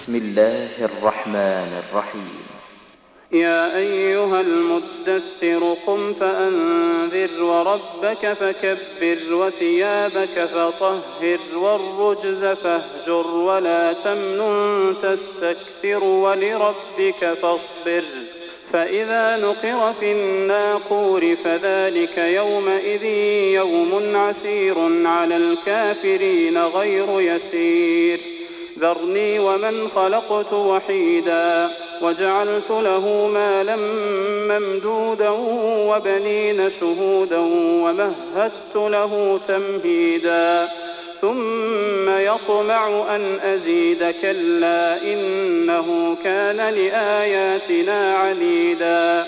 بسم الله الرحمن الرحيم. يا أيها المدثر قم فأنذر وربك فكبر وثيابك فطهر والرجز فاهجر ولا تمنن تستكثر ولربك فاصبر فإذا نقر في الناقور فذلك يومئذ يوم عسير على الكافرين غير يسير ذرني ومن خلقت وحيدا وجعلت له مالا ممدودا وبنين شهودا ومهدت له تمهيدا ثم يطمع أن أزيد كلا إنه كان لآياتنا عنيدا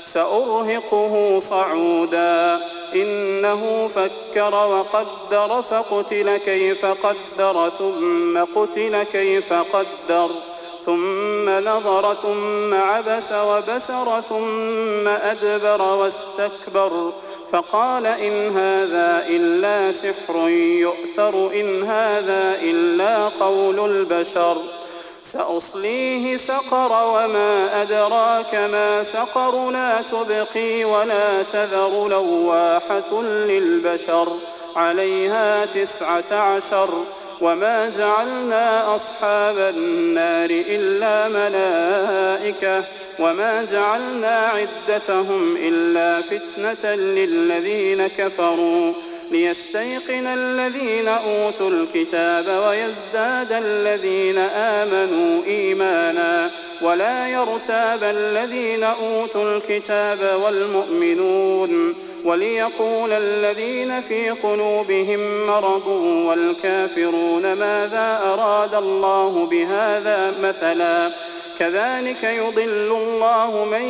سأرهقه صعودا إنه فكر وقدر فقتل كيف قدر ثم قتل كيف قدر ثم نظر ثم عبس وبسر ثم أدبر واستكبر فقال إن هذا إلا سحر يؤثر إن هذا إلا قول البشر سأصليه سقر وما أدراك ما سقر لا تبقي ولا تذر لواحة للبشر عليها 19 وما جعلنا أصحاب النار إلا ملائكة وما جعلنا عدتهم إلا فتنة للذين كفروا ليستيقن الذين أوتوا الكتاب ويزداد الذين آمنوا إيمانا ولا يرتاب الذين أوتوا الكتاب والمؤمنون وليقول الذين في قلوبهم مرض والكافرون ماذا أراد الله بهذا مثلا كذلك يضل الله من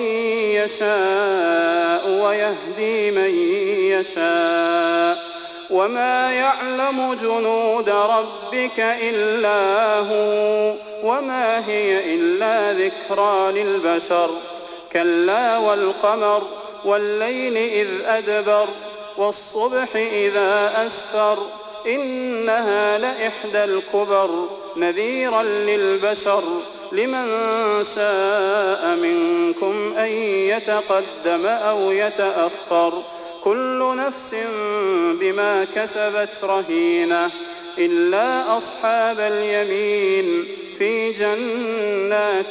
يشاء ويهدي من يشاء وما يعلم جنود ربك إلا هو وما هي إلا ذكرى للبشر كلا والقمر والليل إذ أدبر والصبح إذا أسفر إنها لإحدى الكبر نذيرا للبشر لمن شاء منكم أن يتقدم أو يتأخر كل نفس بما كسبت رهينة إلا أصحاب اليمين في جنات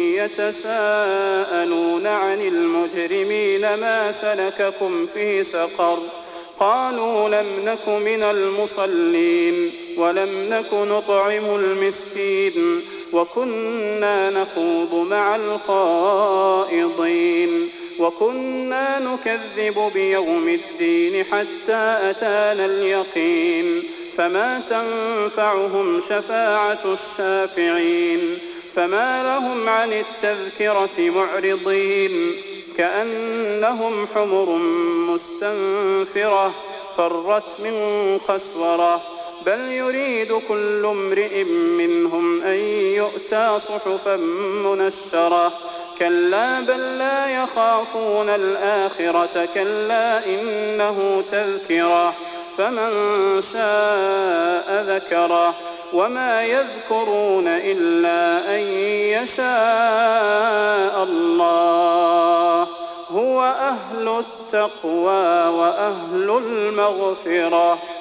يتساءلون عن المجرمين ما سلككم في سقر قالوا لم نك من المصلين ولم نك نطعم المسكين وكنا نخوض مع الخائضين وكنا نكذب بيوم الدين حتى أتانا اليقين فما تنفعهم شفاعة الشافعين فما لهم عن التذكرة معرضين كأنهم حمر مستنفرة فرت من قسورة بل يريد كل امرئ منهم أن يؤتى صحفا منشرة كلا بل لا يخافون الآخرة كلا إنه تذكرة فمن شاء ذكره وما يذكرون إلا أن يشاء الله هو أهل التقوى وأهل المغفرة.